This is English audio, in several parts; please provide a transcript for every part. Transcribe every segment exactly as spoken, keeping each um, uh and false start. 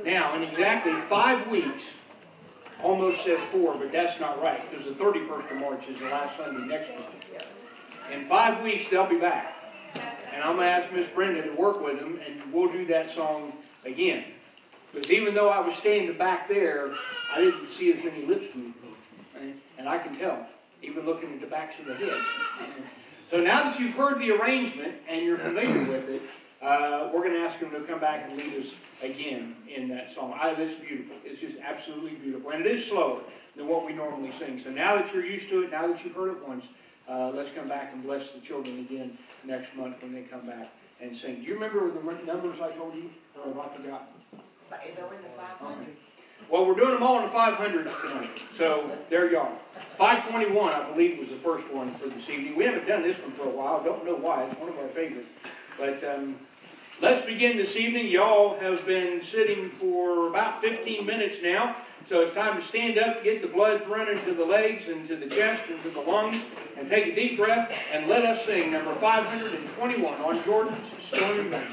Now, in exactly five weeks, almost said four, but that's not right, because the thirty-first of March is the last Sunday next month. In five weeks, they'll be back. And I'm going to ask Miss Brenda to work with them, and we'll do that song again. Because even though I was standing back there, I didn't see as many lips moving. Right? And I can tell, even looking at the backs of the heads. So now that you've heard the arrangement and you're familiar with it, uh, we're going to ask them to come back and lead us again in that song. I, it's beautiful. It's just absolutely beautiful. And it is slower than what we normally sing. So now that you're used to it, now that you've heard it once, uh, let's come back and bless the children again next month when they come back and sing. Do you remember the numbers I told you? Or have I forgotten? They're in the five hundred. Okay. Well, we're doing them all in the five hundreds tonight. So there you are. five twenty-one, I believe, was the first one for this evening. We haven't done this one for a while. I don't know why. It's one of our favorites. But um, let's begin this evening. Y'all have been sitting for about fifteen minutes now. So it's time to stand up, get the blood running to the legs and to the chest and to the lungs, and take a deep breath, and let us sing number five hundred twenty-one on Jordan's Stormy Banks.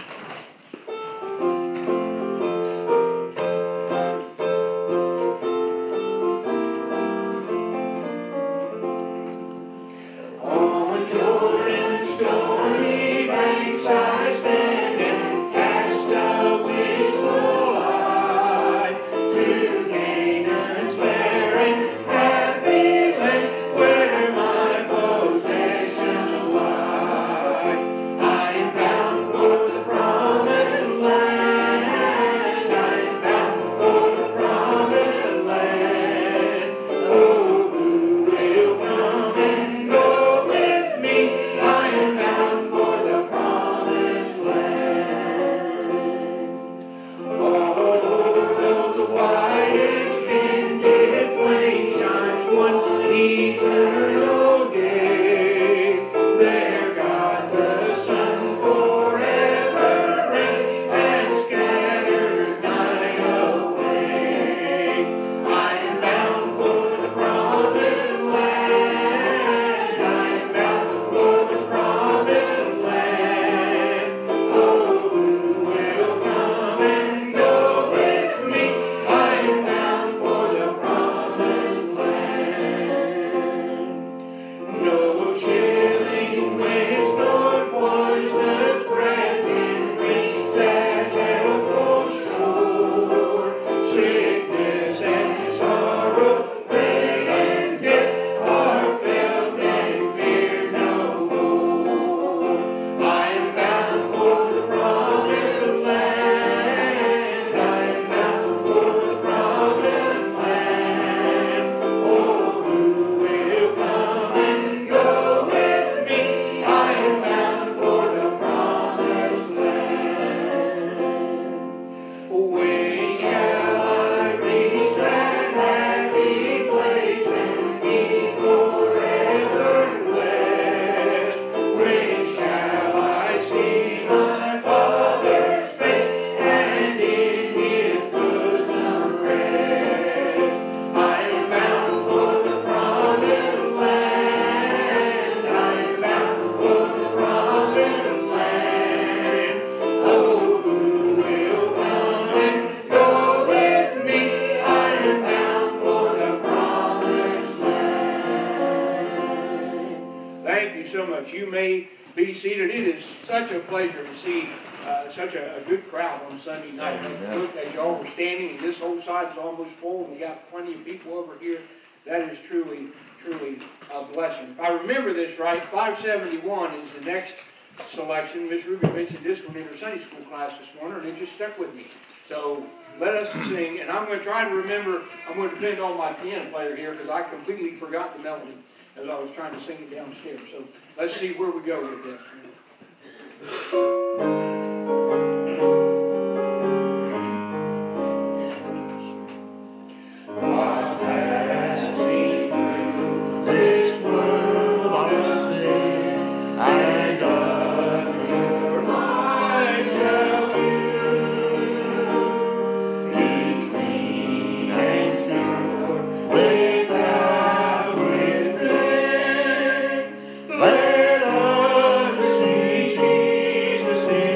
You may be seated. It is such a pleasure to see uh, such a, a good crowd on Sunday night. Yeah, Look, as y'all were standing, and this whole side is almost full, and we got plenty of people over here. That is truly, truly a blessing. If I remember this right, five seventy-one is the next selection. Miss Ruby mentioned this one in her Sunday school class this morning, and it just stuck with me. So let us sing, and I'm going to try to remember. I'm going to depend on my piano player here because I completely forgot the melody as I was trying to sing it downstairs. So let's see where we go with this. Let us see Jesus in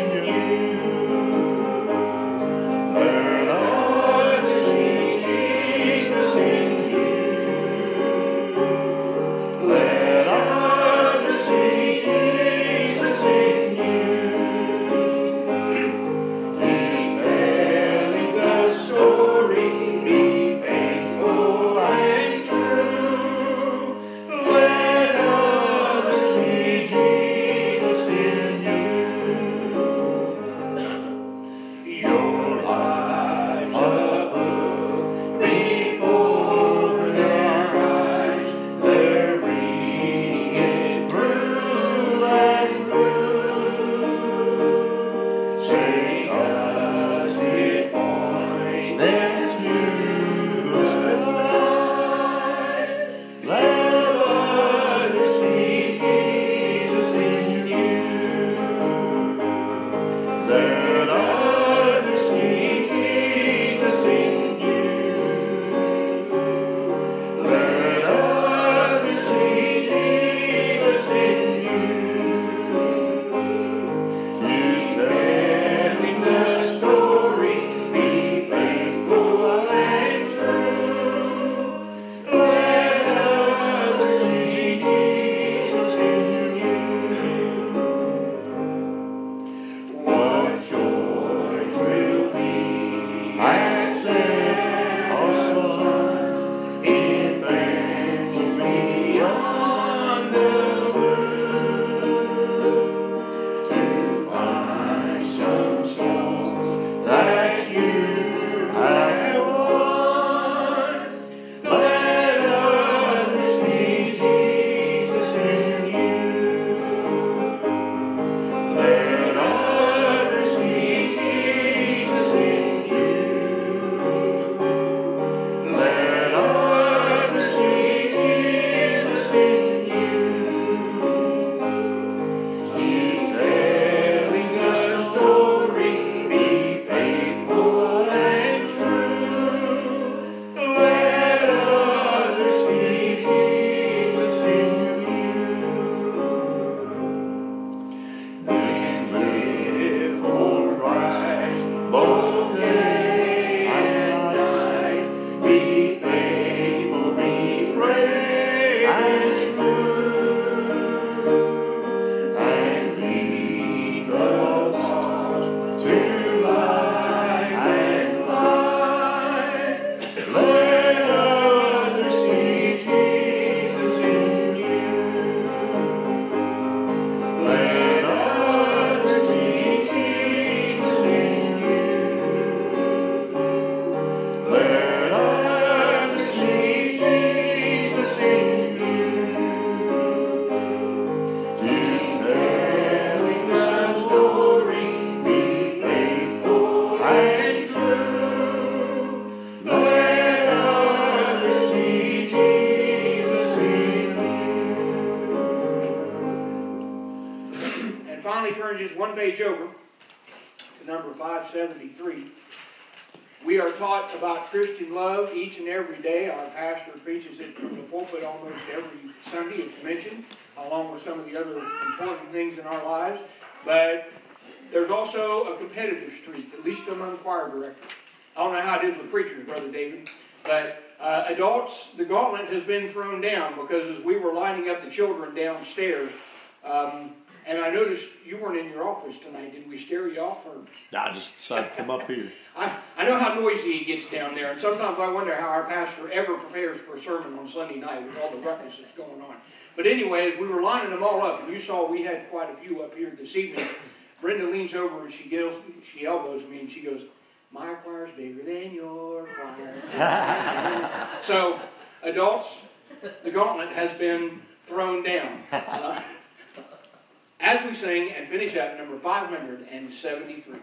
just one page over, to number five seventy-three, we are taught about Christian love each and every day. Our pastor preaches it from the pulpit almost every Sunday. It's mentioned, along with some of the other important things in our lives. But there's also a competitive streak, at least among choir directors. I don't know how it is with preachers, Brother David, but uh, adults, the gauntlet has been thrown down, because as we were lining up the children downstairs, um, and I noticed you weren't in your office tonight. Did we scare you off? Or? I just decided to come up here. I, I know how noisy it gets down there, and sometimes I wonder how our pastor ever prepares for a sermon on Sunday night with all the ruckus that's going on. But anyway, as we were lining them all up, and you saw we had quite a few up here this evening, Brenda leans over and she gives, she elbows me and she goes, "My choir's bigger than your choir." So, adults, the gauntlet has been thrown down. Uh, as we sing and finish up number five seventy-three.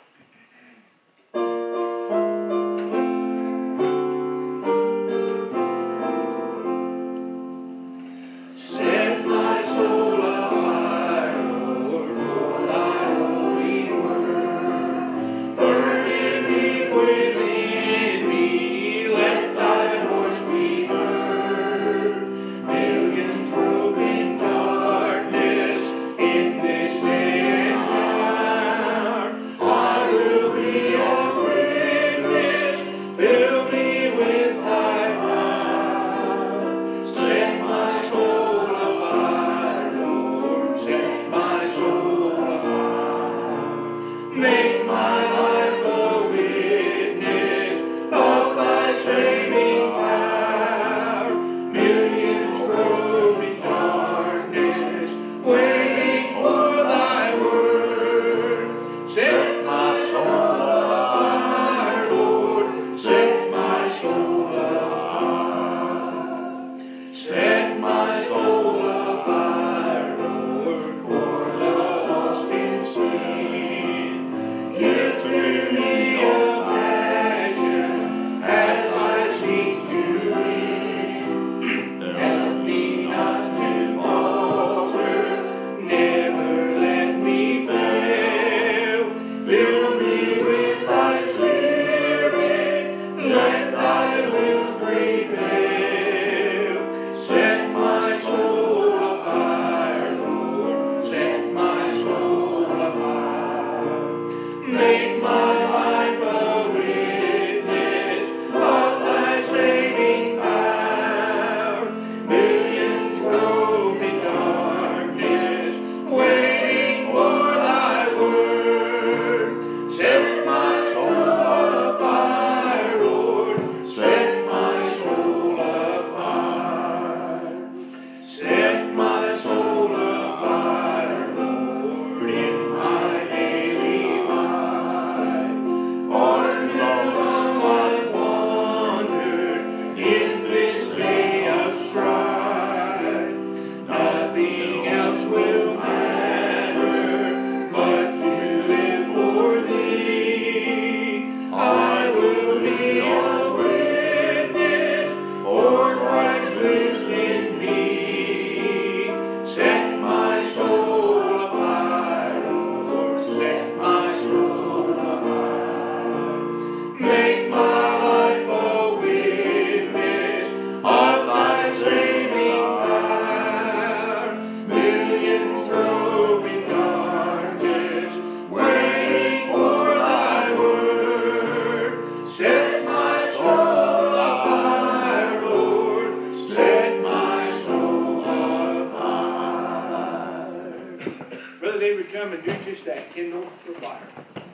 Come and do just that, kindle the fire.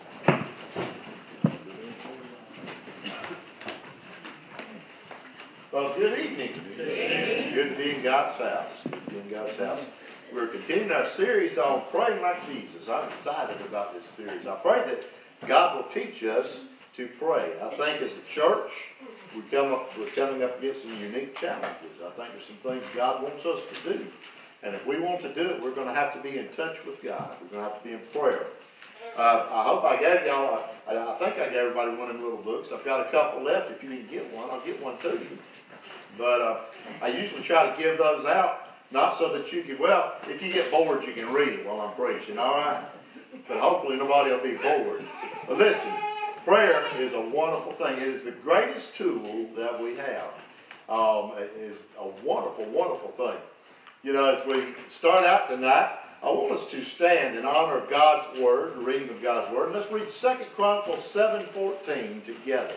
Well, good evening. Good evening. Good to be in God's house. Good to be in God's house. We're continuing our series on praying like Jesus. I'm excited about this series. I pray that God will teach us to pray. I think as a church, we come up, we're coming up against some unique challenges. I think there's some things God wants us to do. And if we want to do it, we're going to have to be in touch with God. We're going to have to be in prayer. Uh, I hope I gave y'all, I, I think I gave everybody one of them little books. I've got a couple left. If you didn't get one, I'll get one to you. But uh, I usually try to give those out, not so that you can, well, if you get bored, you can read it while I'm preaching, all right? but hopefully nobody will be bored. But listen, prayer is a wonderful thing. It is the greatest tool that we have. Um, it is a wonderful, wonderful thing. You know, as we start out tonight, I want us to stand in honor of God's Word, the reading of God's Word. And let's read Second Chronicles seven fourteen together.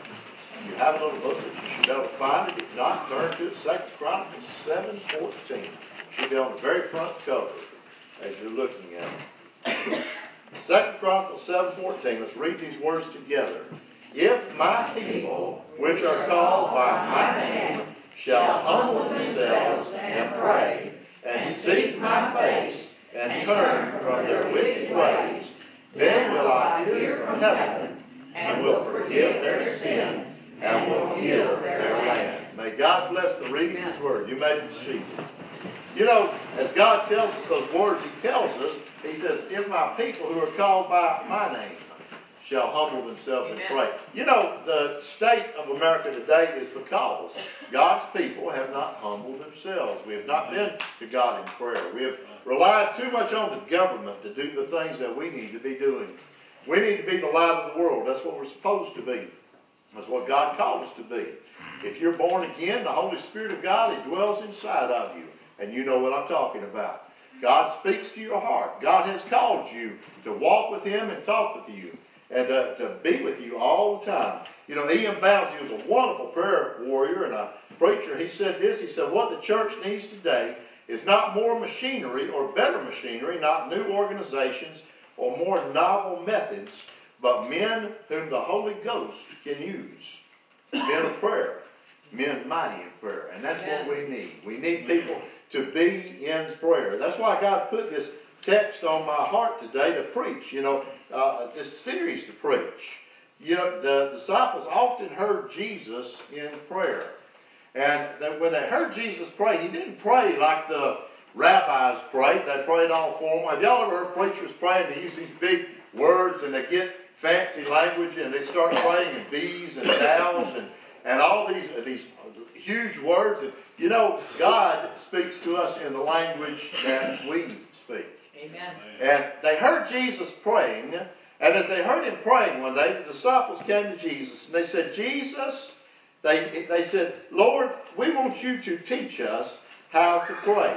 If you have a little book, you should be able to find it. If not, turn to it. Second Chronicles seven fourteen. It should be on the very front cover as you're looking at it. Second Chronicles seven fourteen. Let's read these words together. If my people, which are called by my name, shall humble themselves and pray, and seek my face, and turn from their wicked ways, then will I hear from heaven, and will forgive their sins, and will heal their land. May God bless the reading of His Word. You may be seated. You know, as God tells us those words, He tells us, He says, if my people who are called by my name shall humble themselves and pray. You know, the state of America today is because God's people have not humbled themselves. We have not been to God in prayer. We have relied too much on the government to do the things that we need to be doing. We need to be the light of the world. That's what we're supposed to be. That's what God called us to be. If you're born again, the Holy Spirit of God, He dwells inside of you. And you know what I'm talking about. God speaks to your heart. God has called you to walk with Him and talk with you. And uh, to be with you all the time. You know, Ian Bounds, he was a wonderful prayer warrior and a preacher. He said this, he said, what the church needs today is not more machinery or better machinery, not new organizations or more novel methods, but men whom the Holy Ghost can use. Men of prayer. Men mighty in prayer. And that's Amen. What we need. We need people to be in prayer. That's why God put this text on my heart today to preach, you know, uh, this series to preach. You know, the disciples often heard Jesus in prayer. And they, when they heard Jesus pray, He didn't pray like the rabbis prayed. They prayed all formal. Have y'all ever heard preachers pray and they use these big words and they get fancy language and they start praying in these and thous and, and all these, these huge words? And, you know, God speaks to us in the language that we speak. Amen. And they heard Jesus praying, and as they heard Him praying one day, the disciples came to Jesus, and they said, Jesus, they, they said, Lord, we want you to teach us how to pray,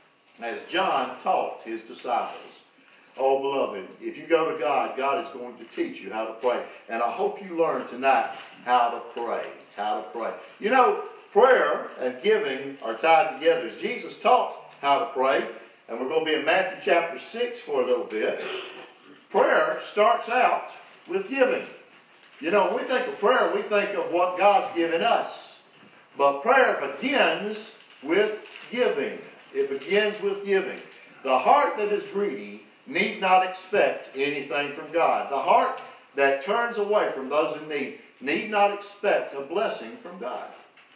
as John taught his disciples. Oh, beloved, if you go to God, God is going to teach you how to pray. And I hope you learn tonight how to pray, how to pray. You know, prayer and giving are tied together. As Jesus taught how to pray, and we're going to be in Matthew chapter six for a little bit. Prayer starts out with giving. You know, when we think of prayer, we think of what God's given us. But prayer begins with giving. It begins with giving. The heart that is greedy need not expect anything from God. The heart that turns away from those in need need not expect a blessing from God.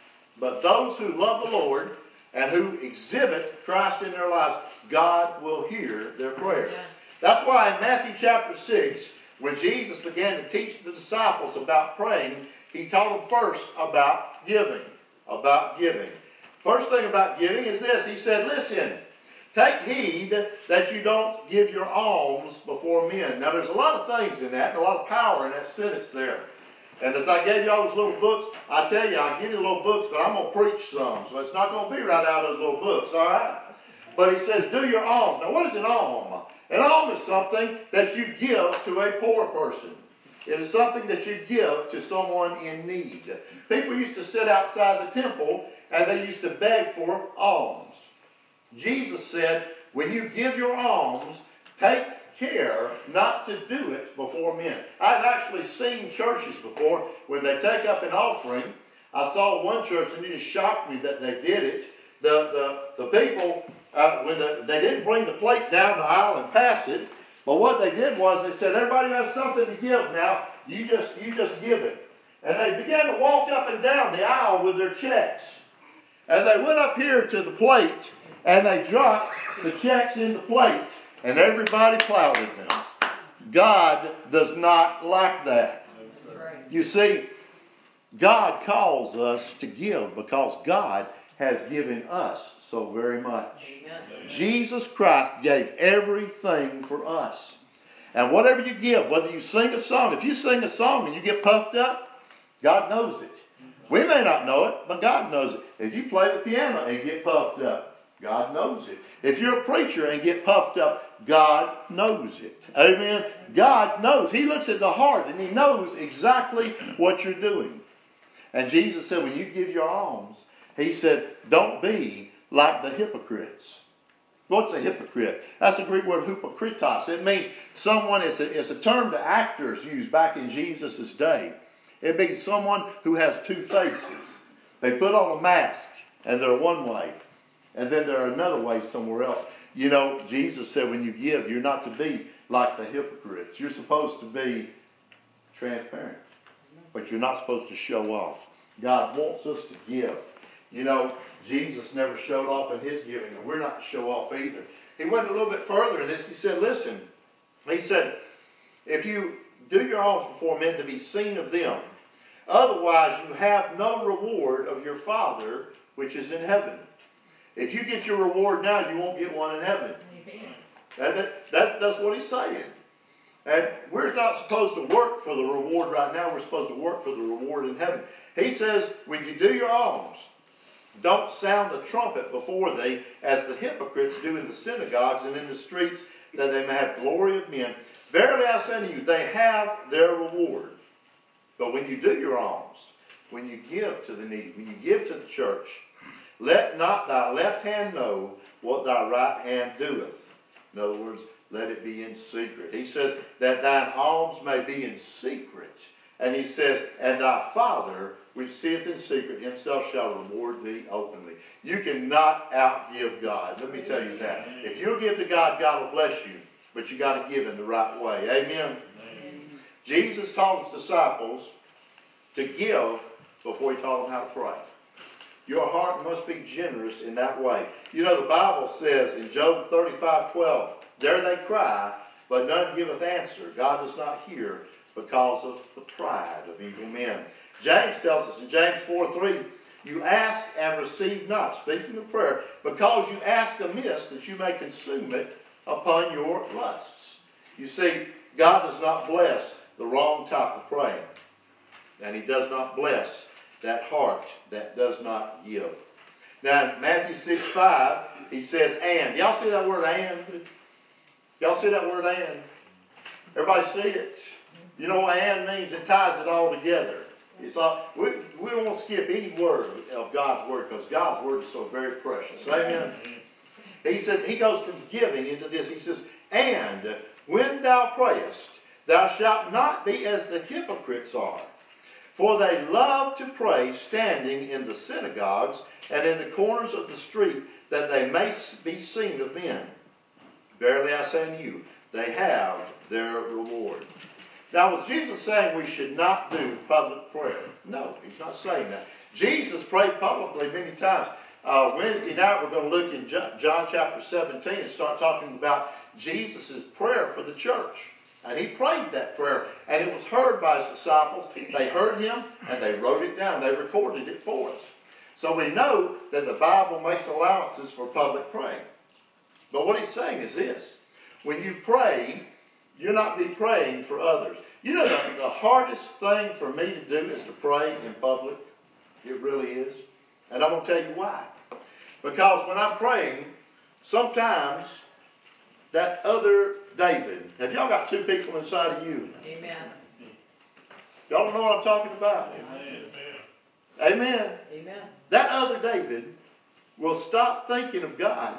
But those who love the Lord and who exhibit Christ in their lives, God will hear their prayers. That's why in Matthew chapter six, when Jesus began to teach the disciples about praying, He taught them first about giving. About giving. First thing about giving is this. He said, listen, take heed that you don't give your alms before men. Now there's a lot of things in that, and a lot of power in that sentence there. And as I gave you all those little books, I tell you, I'll give you the little books, but I'm going to preach some. So it's not going to be right out of those little books, all right? But He says, do your alms. Now what is an alm? An alm is something that you give to a poor person. It is something that you give to someone in need. People used to sit outside the temple and they used to beg for alms. Jesus said, when you give your alms, take care not to do it before men. I've actually seen churches before when they take up an offering. I saw one church and it just shocked me that they did it. The the, the people, uh, when the, they didn't bring the plate down the aisle and pass it, but what they did was they said, everybody has something to give now. You just you just give it. And they began to walk up and down the aisle with their checks. And they went up here to the plate and they dropped the checks in the plate. And everybody applauded them. God does not like that. You see, God calls us to give because God has given us so very much. Amen. Jesus Christ gave everything for us. And whatever you give, whether you sing a song, if you sing a song and you get puffed up, God knows it. We may not know it, but God knows it. If you play the piano and get puffed up, God knows it. If you're a preacher and get puffed up, God knows it. Amen. God knows. He looks at the heart and He knows exactly what you're doing. And Jesus said, when you give your alms, He said, don't be like the hypocrites. What's a hypocrite? That's the Greek word hypokritos. It means someone, it's a, it's a term that actors used back in Jesus' day. It means someone who has two faces. They put on a mask and they're one way. And then they're another way somewhere else. You know, Jesus said when you give, you're not to be like the hypocrites. You're supposed to be transparent. But you're not supposed to show off. God wants us to give. You know, Jesus never showed off in His giving, and we're not to show off either. He went a little bit further in this. He said, listen, He said, if you do your alms before men to be seen of them, otherwise you have no reward of your Father which is in heaven. If you get your reward now, you won't get one in heaven. That, that, that, that's what He's saying. And we're not supposed to work for the reward right now. We're supposed to work for the reward in heaven. He says, when you do your alms, don't sound the trumpet before thee, as the hypocrites do in the synagogues and in the streets, that they may have glory of men. Verily I say to you, they have their reward. But when you do your alms, when you give to the needy, when you give to the church, let not thy left hand know what thy right hand doeth. In other words, let it be in secret. He says that thine alms may be in secret. And He says, and thy Father, which seeth in secret, Himself shall reward thee openly. You cannot outgive God. Let me tell you that. If you'll give to God, God will bless you. But you got to give in the right way. Amen? Amen. Jesus taught His disciples to give before He taught them how to pray. Your heart must be generous in that way. You know, the Bible says in Job thirty-five twelve, there they cry, but none giveth answer. God does not hear because of the pride of evil men. James tells us in James four three, you ask and receive not, speaking of prayer, because you ask amiss that you may consume it upon your lusts. You see, God does not bless the wrong type of praying. And He does not bless that heart that does not give. Now in Matthew six five, He says, and. Y'all see that word and? Y'all see that word and? Everybody see it? You know what and means? It ties it all together. It's all, we, we don't want to skip any word of God's word because God's word is so very precious. Amen? He says, He goes from giving into this. He says, and when thou prayest, thou shalt not be as the hypocrites are. For they love to pray standing in the synagogues and in the corners of the street, that they may be seen of men. Verily I say unto you, they have their reward. Now, was Jesus saying we should not do public prayer? No, He's not saying that. Jesus prayed publicly many times. Uh, Wednesday night, we're going to look in John chapter seventeen and start talking about Jesus' prayer for the church. And He prayed that prayer, and it was heard by His disciples. They heard Him, and they wrote it down. They recorded it for us. So we know that the Bible makes allowances for public praying. But what He's saying is this. When you pray, you're not be praying for others. You know, the, the hardest thing for me to do is to pray in public. It really is. And I'm going to tell you why. Because when I'm praying, sometimes that other David, have y'all got two people inside of you? Amen. Y'all don't know what I'm talking about? Amen. Amen. Amen. That other David will stop thinking of God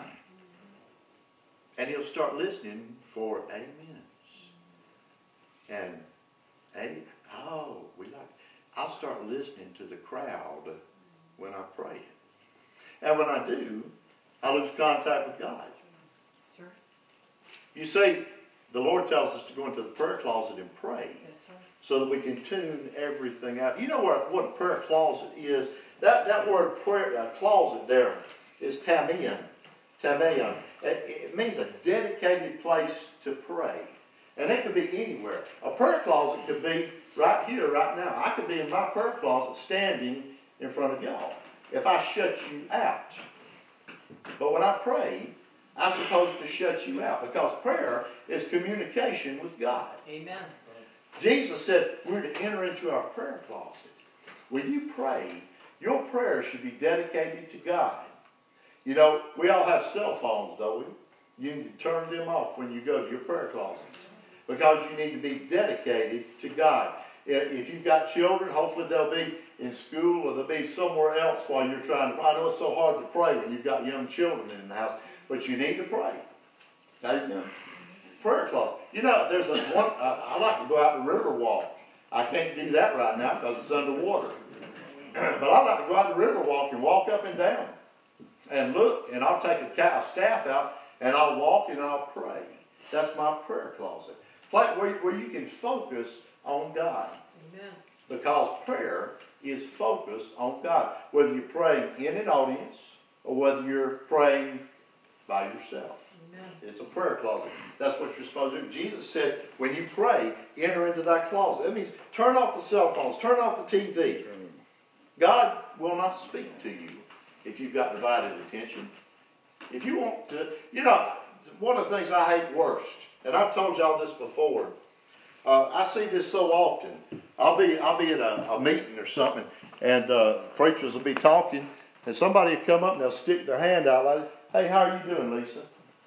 and he'll start listening for amens. And, hey, oh, we like, I'll start listening to the crowd when I'm praying. And when I do, I lose contact with God. Sure. You see, the Lord tells us to go into the prayer closet and pray. That's right. So that we can tune everything out. You know what, what a prayer closet is? That, that word prayer uh, closet there is tamian. Tamian. It, it means a dedicated place to pray. And it could be anywhere. A prayer closet could be right here, right now. I could be in my prayer closet standing in front of y'all if I shut you out. But when I pray, I'm supposed to shut you out, because prayer is communication with God. Amen. Jesus said we're to enter into our prayer closet. When you pray, your prayer should be dedicated to God. You know, we all have cell phones, don't we? You need to turn them off when you go to your prayer closets, because you need to be dedicated to God. If you've got children, hopefully they'll be in school or they'll be somewhere else while you're trying to. I know it's so hard to pray when you've got young children in the house, but you need to pray. Amen. Prayer closet. You know, there's a one. I, I like to go out to river walk. I can't do that right now because it's underwater. But I like to go out to river walk and walk up and down and look, and I'll take a, a staff out and I'll walk and I'll pray. That's my prayer closet. Where, where you can focus on God. Amen. Because prayer is focused on God. Whether you're praying in an audience or whether you're praying by yourself. Amen. It's a prayer closet. That's what you're supposed to do. Jesus said, when you pray, enter into that closet. That means turn off the cell phones, turn off the T V. God will not speak to you if you've got divided attention. If you want to, you know, one of the things I hate worst, and I've told y'all this before, uh, I see this so often. I'll be I'll be at a, a meeting or something, and uh, preachers will be talking, and somebody will come up and they'll stick their hand out like, "Hey, how are you doing, Lisa?"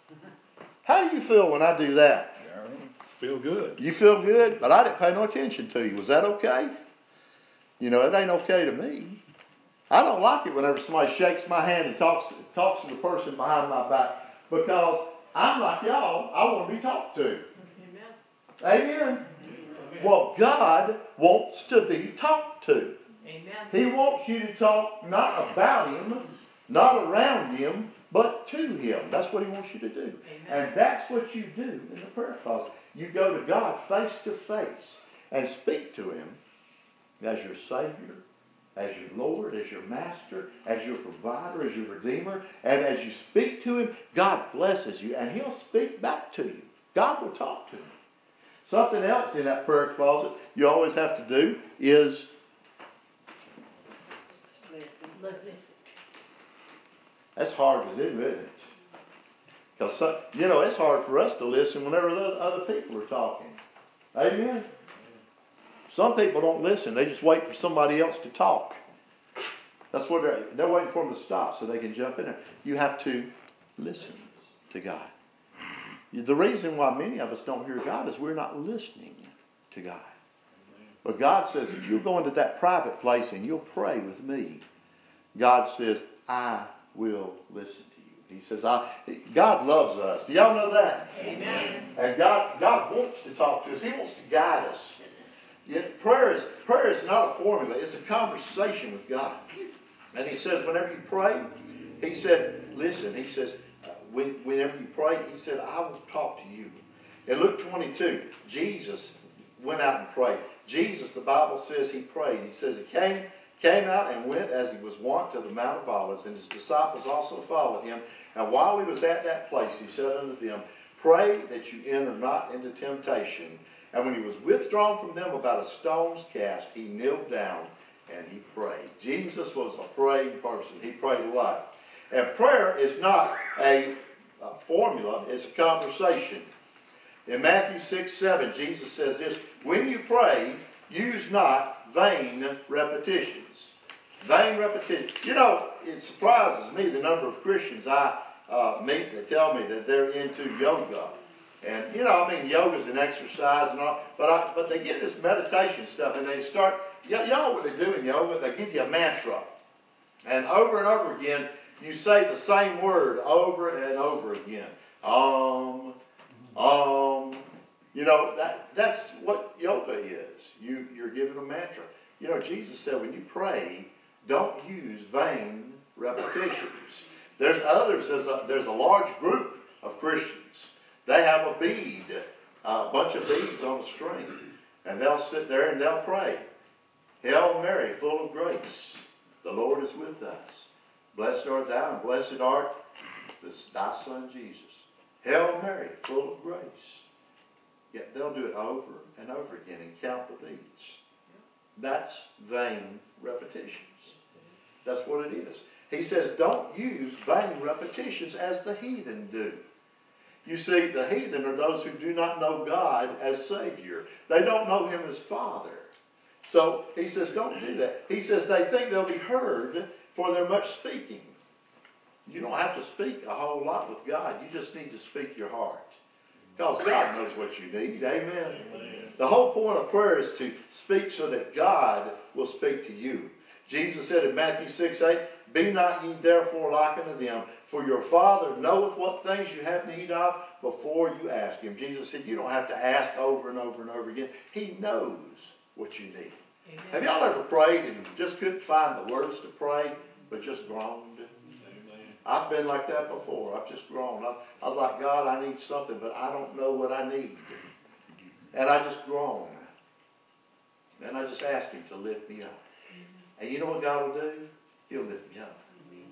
How do you feel when I do that? Feel good. You feel good? But I didn't pay no attention to you. Was that okay? You know, it ain't okay to me. I don't like it whenever somebody shakes my hand and talks, talks to the person behind my back, because I'm like y'all. I want to be talked to. Amen. Amen. Well, God wants to be talked to. Amen. He wants you to talk not about Him, not around Him, but to Him. That's what He wants you to do. Amen. And that's what you do in the prayer closet. You go to God face to face and speak to Him as your Savior, as your Lord, as your Master, as your Provider, as your Redeemer. And as you speak to Him, God blesses you, and He'll speak back to you. God will talk to you. Something else in that prayer closet you always have to do is Listen. that's hard to do, isn't it? Because, you know, it's hard for us to listen whenever other people are talking. Amen? Some people don't listen. They just wait for somebody else to talk. That's what they're, they're waiting for them to stop so they can jump in there. You have to listen to God. The reason why many of us don't hear God is we're not listening to God. But God says, if you go into that private place and you'll pray with me, God says, I will listen to you. He says, I, God loves us. Do y'all know that? Amen. And God, God wants to talk to us. He wants to guide us. Yet prayer is, prayer is not a formula. It's a conversation with God. And He says, whenever you pray, He said, listen, He says, uh, when, whenever you pray, He said, I will talk to you. In Luke twenty-two, Jesus went out and prayed. Jesus, the Bible says, He prayed. He says He came, came out and went as He was wont to the Mount of Olives, and His disciples also followed Him. And while He was at that place, He said unto them, pray that you enter not into temptation. And when He was withdrawn from them about a stone's cast, He kneeled down and He prayed. Jesus was a praying person. He prayed a lot. And prayer is not a, a formula. It's a conversation. In Matthew six seven, Jesus says this, when you pray, use not vain repetitions. Vain repetitions. You know, it surprises me the number of Christians I uh, meet that tell me that they're into yoga. And, you know, I mean, yoga's an exercise and all, but I, but they get this meditation stuff and they start, y'all know what they do in yoga? They give you a mantra. And over and over again, you say the same word over and over again. Um, um, you know, that that's what yoga is. You, you're given a mantra. You know, Jesus said when you pray, don't use vain repetitions. There's others, there's a, there's a large group of Christians. They have a bead, a bunch of beads on a string, and they'll sit there and they'll pray. Hail Mary, full of grace, the Lord is with us. Blessed art thou, and blessed art this, thy Son Jesus. Hail Mary, full of grace. Yet they'll do it over and over again and count the beads. That's vain repetitions. That's what it is. He says, don't use vain repetitions as the heathen do. You see, the heathen are those who do not know God as Savior. They don't know Him as Father. So he says, don't do that. He says they think they'll be heard for their much speaking. You don't have to speak a whole lot with God. You just need to speak your heart. Because God knows what you need. Amen. Amen. The whole point of prayer is to speak so that God will speak to you. Jesus said in Matthew six eight, be not ye therefore like unto them, for your Father knoweth what things you have need of before you ask Him. Jesus said you don't have to ask over and over and over again. He knows what you need. Amen. Have y'all ever prayed and just couldn't find the words to pray, but just groaned? Amen. I've been like that before. I've just groaned. I, I was like, God, I need something, but I don't know what I need. And I just groaned. And I just asked Him to lift me up. And you know what God will do? He'll lift me up.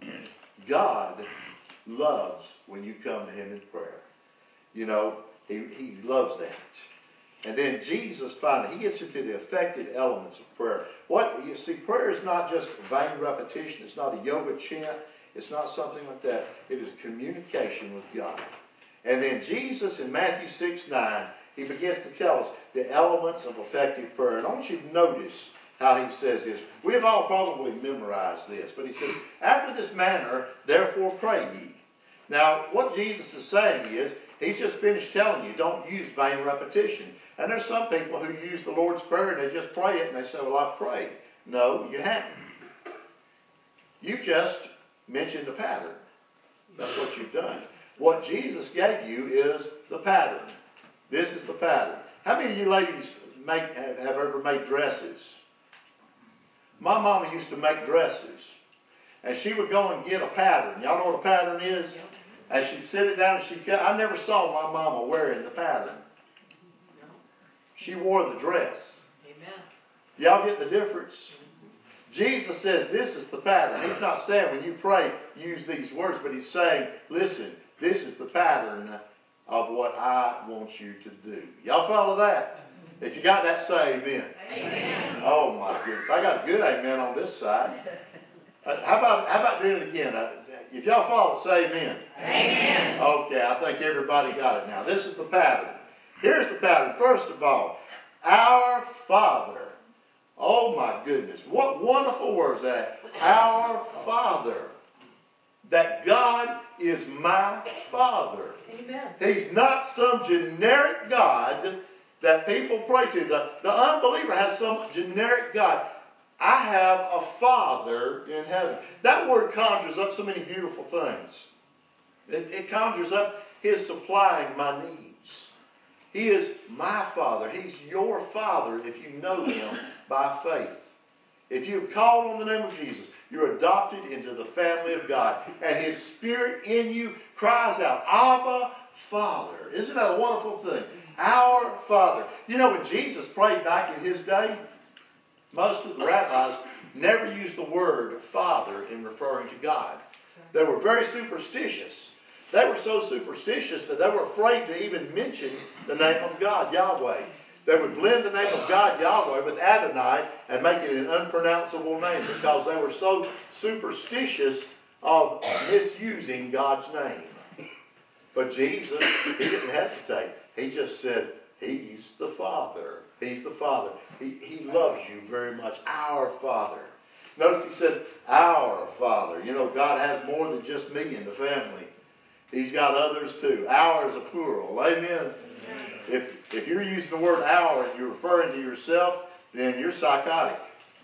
God loves when you come to Him in prayer. You know, He, he loves that. And then Jesus finally, He gets into the effective elements of prayer. What you see, prayer is not just vain repetition. It's not a yoga chant. It's not something like that. It is communication with God. And then Jesus in Matthew six nine, He begins to tell us the elements of effective prayer. And I want you to notice how He says this. We have all probably memorized this, but He says, after this manner, therefore pray ye. Now, what Jesus is saying is, He's just finished telling you, don't use vain repetition. And there's some people who use the Lord's Prayer and they just pray it and they say, well, I prayed. No, you haven't. You just mentioned the pattern. That's what you've done. What Jesus gave you is the pattern. This is the pattern. How many of you ladies make, have, have ever made dresses? My mama used to make dresses. And she would go and get a pattern. Y'all know what a pattern is? And she'd sit it down and she'd cut. I never saw my mama wearing the pattern. She wore the dress. Amen. Y'all get the difference? Jesus says this is the pattern. He's not saying when you pray, use these words, but He's saying, listen, this is the pattern of what I want you to do. Y'all follow that? If you got that, say amen. Amen. Oh my goodness. I got a good amen on this side. Uh, how about how about doing it again? Uh, if y'all follow it, say amen. Amen. Okay, I think everybody got it now. This is the pattern. Here's the pattern. First of all, our Father. Oh my goodness. What wonderful words that. Our Father. That God is my Father. Amen. He's not some generic God that people pray to. The, the unbeliever has some generic God. I have a Father in heaven. That word conjures up so many beautiful things. It, it conjures up His supplying my needs. He is my Father. He's your Father if you know Him by faith. If you've called on the name of Jesus, you're adopted into the family of God. And His Spirit in you cries out, Abba, Father. Isn't that a wonderful thing? Our Father. You know, when Jesus prayed back in His day, most of the rabbis never used the word Father in referring to God. They were very superstitious. They were so superstitious that they were afraid to even mention the name of God, Yahweh. They would blend the name of God, Yahweh, with Adonai and make it an unpronounceable name because they were so superstitious of misusing God's name. But Jesus, He didn't hesitate. He just said, He's the Father. He's the Father. He, he loves you very much. Our Father. Notice He says, our Father. You know, God has more than just me in the family. He's got others too. Our is a plural. Amen? Amen. If, if you're using the word our and you're referring to yourself, then you're psychotic.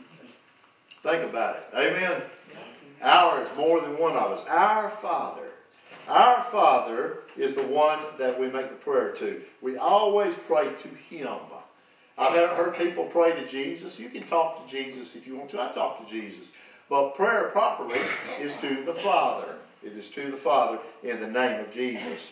Think about it. Amen? Our is more than one of us. Our Father. Our Father is the one that we make the prayer to. We always pray to Him. I've heard people pray to Jesus. You can talk to Jesus if you want to. I talk to Jesus. But prayer properly is to the Father. It is to the Father in the name of Jesus.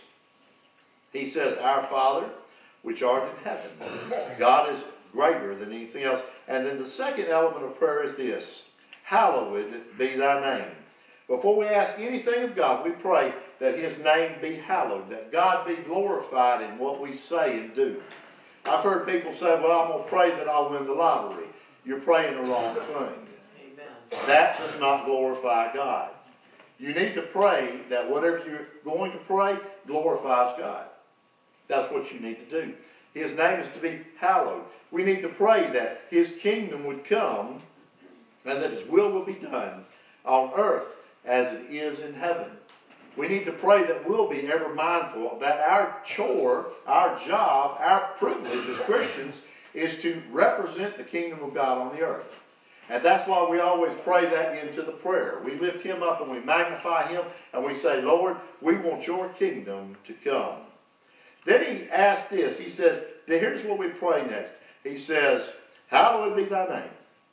He says, Our Father, which art in heaven. God is greater than anything else. And then the second element of prayer is this. Hallowed be thy name. Before we ask anything of God, we pray that His name be hallowed, that God be glorified in what we say and do. I've heard people say, well, I'm going to pray that I'll win the lottery. You're praying the wrong thing. Amen. That does not glorify God. You need to pray that whatever you're going to pray glorifies God. That's what you need to do. His name is to be hallowed. We need to pray that His kingdom would come and that His will will be done on earth as it is in heaven. We need to pray that we'll be ever mindful that our chore, our job, our privilege as Christians is to represent the kingdom of God on the earth. And that's why we always pray that into the prayer. We lift Him up and we magnify Him and we say, Lord, we want your kingdom to come. Then he asks this. He says, here's what we pray next. He says, hallowed be thy name.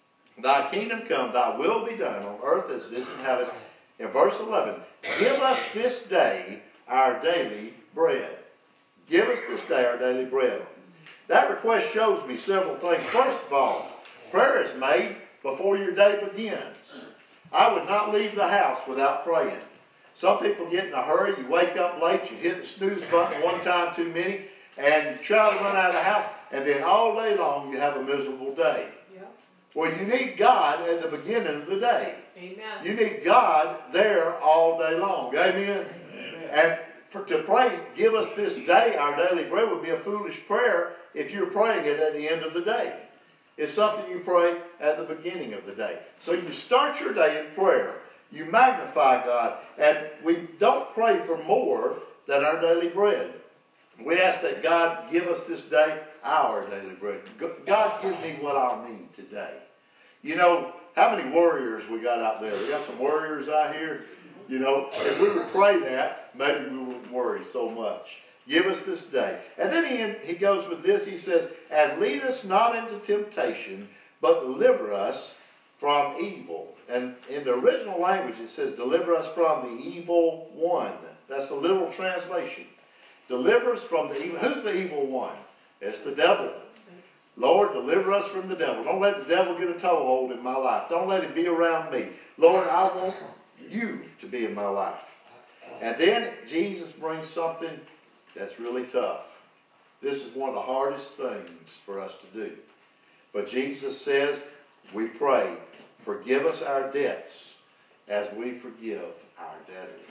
Thy kingdom come, thy will be done on earth as it is in heaven. In verse eleven, give us this day our daily bread. Give us this day our daily bread. That request shows me several things. First of all, prayer is made before your day begins. I would not leave the house without praying. Some people get in a hurry. You wake up late, you hit the snooze button one time too many, and you try to run out of the house, and then all day long you have a miserable day. Yeah. Well, you need God at the beginning of the day. Amen. You need God there all day long. Amen? Amen. And to pray, give us this day our daily bread would be a foolish prayer if you're praying it at the end of the day. It's something you pray at the beginning of the day. So you start your day in prayer. You magnify God. And we don't pray for more than our daily bread. We ask that God give us this day our daily bread. God, give me what I'll need today. You know, how many warriors we got out there? We got some warriors out here. You know, if we would pray that, maybe we wouldn't worry so much. Give us this day. And then he, he goes with this. He says, and lead us not into temptation, but deliver us from evil. And in the original language, it says, deliver us from the evil one. That's the literal translation. Deliver us from the evil. Who's the evil one? It's the devil. Lord, deliver us from the devil. Don't let the devil get a toehold in my life. Don't let him be around me. Lord, I want you to be in my life. And then Jesus brings something that's really tough. This is one of the hardest things for us to do. But Jesus says, we pray, forgive us our debts as we forgive our debtors.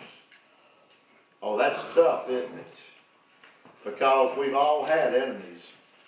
Oh, that's tough, isn't it? Because we've all had enemies.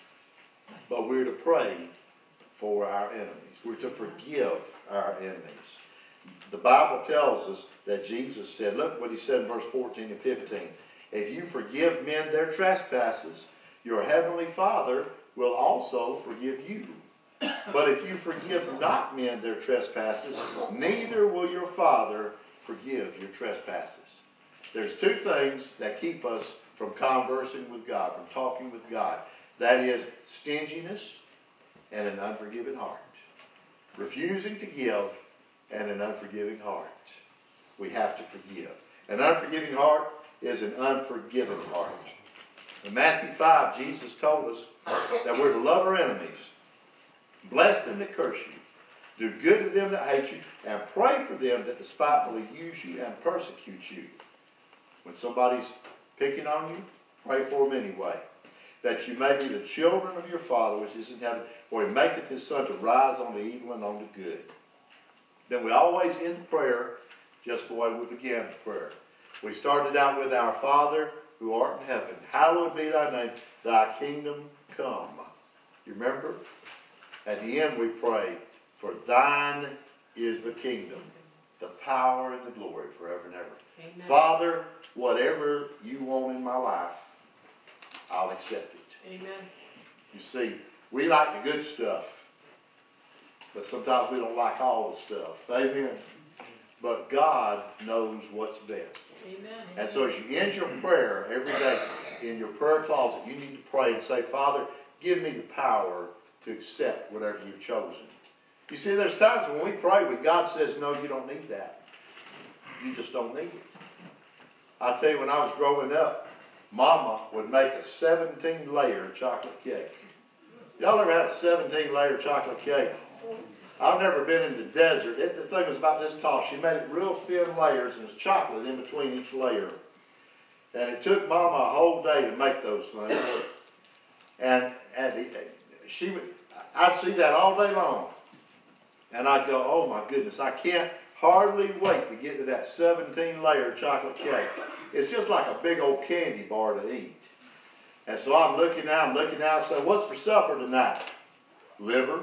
But we're to pray for our enemies. We're to forgive our enemies. The Bible tells us that Jesus said, look what he said in verse fourteen and fifteen. If you forgive men their trespasses, your heavenly Father will also forgive you. But if you forgive not men their trespasses, neither will your Father forgive your trespasses. There's two things that keep us from conversing with God, from talking with God. That is stinginess and an unforgiving heart. Refusing to give and an unforgiving heart. We have to forgive. An unforgiving heart is an unforgiven heart. In Matthew five, Jesus told us that we're to love our enemies, bless them that curse you, do good to them that hate you, and pray for them that despitefully use you and persecute you. When somebody's picking on you, pray for them anyway. That you may be the children of your Father which is in heaven, for he maketh his sun to rise on the evil and on the good. Then we always end prayer just the way we began the prayer. We started out with our Father who art in heaven. Hallowed be thy name. Thy kingdom come. You remember? At the end we pray, for thine is the kingdom, the power and the glory forever and ever. Amen. Father, whatever you want in my life, I'll accept it. Amen. You see, we like the good stuff, but sometimes we don't like all the stuff. Amen. But God knows what's best. Amen. And so as you end your prayer every day in your prayer closet, you need to pray and say, Father, give me the power to accept whatever you've chosen. You see, there's times when we pray when God says, no, you don't need that. You just don't need it. I tell you, when I was growing up, Mama would make a seventeen layer chocolate cake. Y'all ever had a seventeen layer chocolate cake? I've never been in the desert. It, the thing was about this tall. She made it real thin layers, and there's chocolate in between each layer. And it took Mama a whole day to make those things. And at the, she would, I'd see that all day long. And I'd go, oh my goodness, I can't hardly wait to get to that seventeen layer chocolate cake. It's just like a big old candy bar to eat. And so I'm looking out, I'm looking out, so what's for supper tonight? Liver.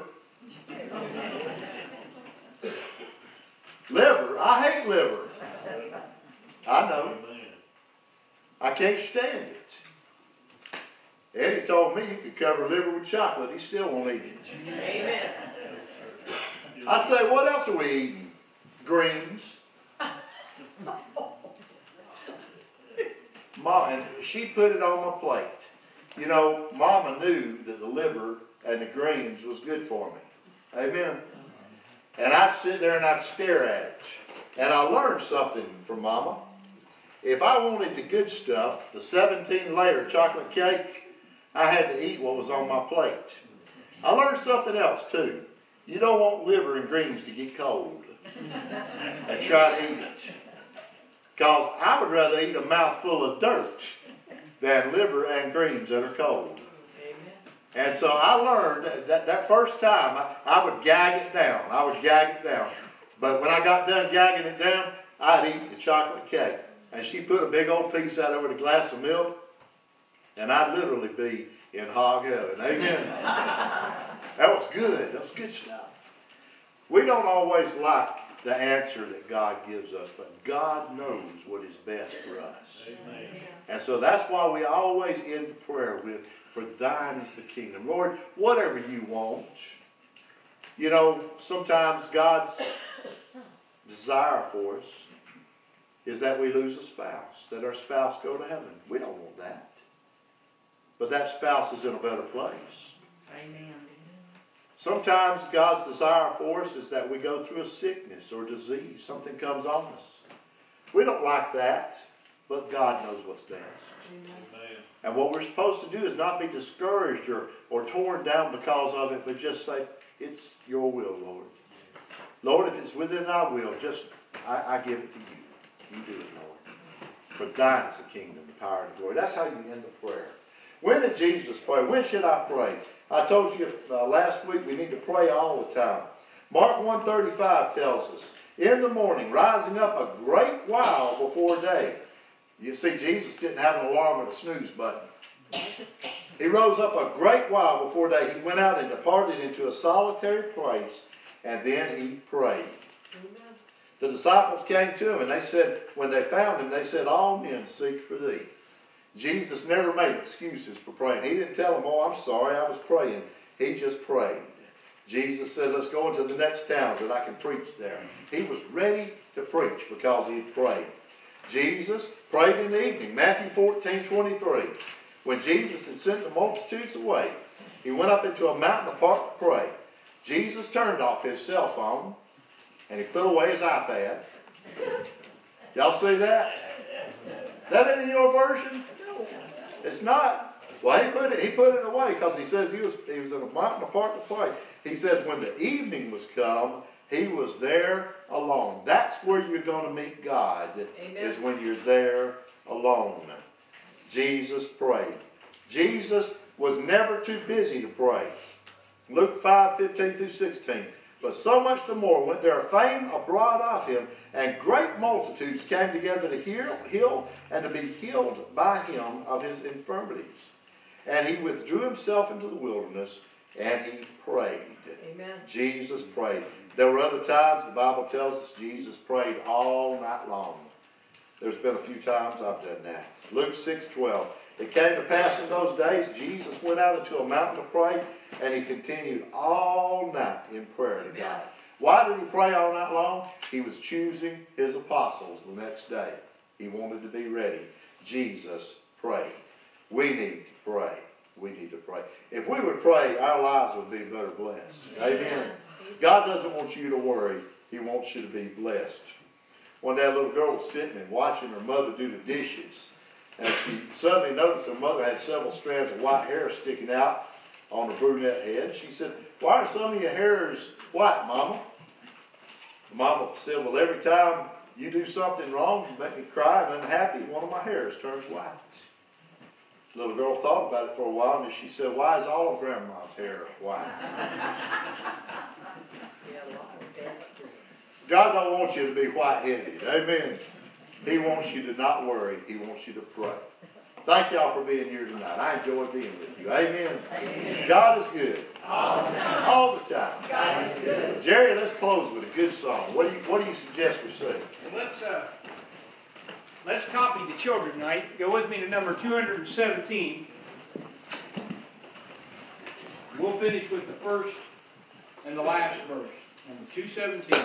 Liver? I hate liver. I know. I can't stand it. Eddie told me you could cover liver with chocolate. He still won't eat it. Amen. I say, what else are we eating? Greens. Mom, and she put it on my plate. You know, Mama knew that the liver and the greens was good for me. Amen. And I'd sit there and I'd stare at it. And I learned something from Mama. If I wanted the good stuff, the seventeen layer chocolate cake, I had to eat what was on my plate. I learned something else too. You don't want liver and greens to get cold and try to eat it. Because I would rather eat a mouthful of dirt than liver and greens that are cold. Amen. And so I learned that that first time I, I would gag it down. I would gag it down. But when I got done gagging it down, I'd eat the chocolate cake. And she put a big old piece out over the glass of milk, and I'd literally be in hog heaven. Amen. That was good. That was good stuff. We don't always like the answer that God gives us, but God knows what is best for us. Amen. And so that's why we always end the prayer with, for thine is the kingdom. Lord, whatever you want. You know, sometimes God's desire for us is that we lose a spouse, that our spouse go to heaven. We don't want that. But that spouse is in a better place. Amen. Sometimes God's desire for us is that we go through a sickness or disease. Something comes on us. We don't like that, but God knows what's best. Amen. And what we're supposed to do is not be discouraged or, or torn down because of it, but just say, it's your will, Lord. Lord, if it's within thy will, just, I, I give it to you. You do it, Lord. For thine is the kingdom, the power, and the glory. That's how you end the prayer. When did Jesus pray? When should I pray? I told you uh, last week we need to pray all the time. Mark one thirty-five tells us, in the morning, rising up a great while before day. You see, Jesus didn't have an alarm and a snooze button. He rose up a great while before day. He went out and departed into a solitary place, and then he prayed. Amen. The disciples came to him, and they said, when they found him, they said, all men seek for thee. Jesus never made excuses for praying. He didn't tell them, oh, I'm sorry, I was praying. He just prayed. Jesus said, let's go into the next towns that I can preach there. He was ready to preach because he had prayed. Jesus prayed in the evening. Matthew fourteen twenty-three. When Jesus had sent the multitudes away, he went up into a mountain apart to pray. Jesus turned off his cell phone and he put away his iPad. Y'all see that? That ain't in your version? It's not. Well, he put it, he put it away because he says he was, he was in a mountain apart to pray. He says when the evening was come, he was there alone. That's where you're going to meet God. Amen. Is when you're there alone. Jesus prayed. Jesus was never too busy to pray. Luke five fifteen through sixteen. But so much the more went there fame abroad of him, and great multitudes came together to hear, heal and to be healed by him of his infirmities. And he withdrew himself into the wilderness, and he prayed. Amen. Jesus prayed. There were other times, the Bible tells us, Jesus prayed all night long. There's been a few times I've done that. Luke six twelve. It came to pass in those days, Jesus went out into a mountain to pray, and he continued all night in prayer to Amen. God. Why did he pray all night long? He was choosing his apostles the next day. He wanted to be ready. Jesus prayed. We need to pray. We need to pray. If we would pray, our lives would be better blessed. Amen. Amen. God doesn't want you to worry. He wants you to be blessed. One day a little girl was sitting and watching her mother do the dishes. And she suddenly noticed her mother had several strands of white hair sticking out on her brunette head. She said, why are some of your hairs white, Mama? The mama said, well, every time you do something wrong, you make me cry and unhappy, one of my hairs turns white. The little girl thought about it for a while, and she said, why is all of Grandma's hair white? Yeah, a lot of damage. God don't want you to be white-headed. Amen. He wants you to not worry. He wants you to pray. Thank y'all for being here tonight. I enjoyed being with you. Amen. Amen. God is good. All the time. All the time. God is good. Jerry, let's close with a good song. What do you What do you suggest we sing? Well, let's uh, let's copy the children tonight. Go with me to number two hundred seventeen. We'll finish with the first and the last verse. Number two seventeen.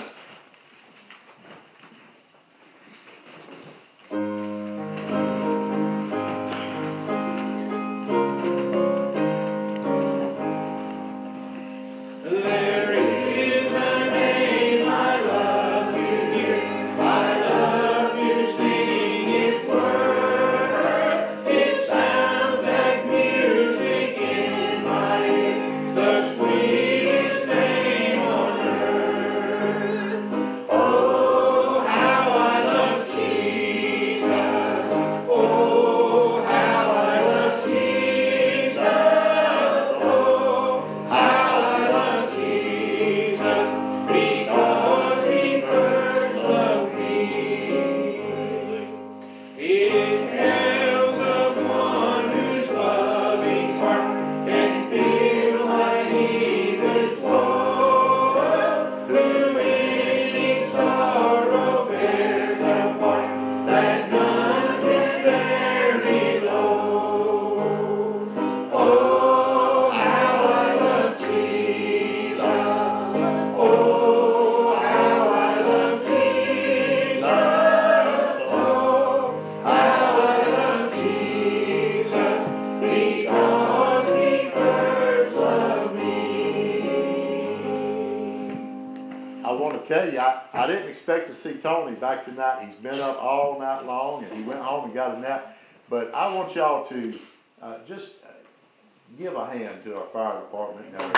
Tell you, I, I didn't expect to see Tony back tonight. He's been up all night long, and he went home and got a nap. But I want y'all to uh, just uh, give a hand to our fire department. Now,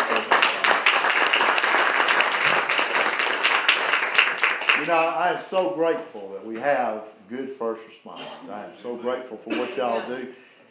you know, I am so grateful that we have good first responders. I am so grateful for what y'all do.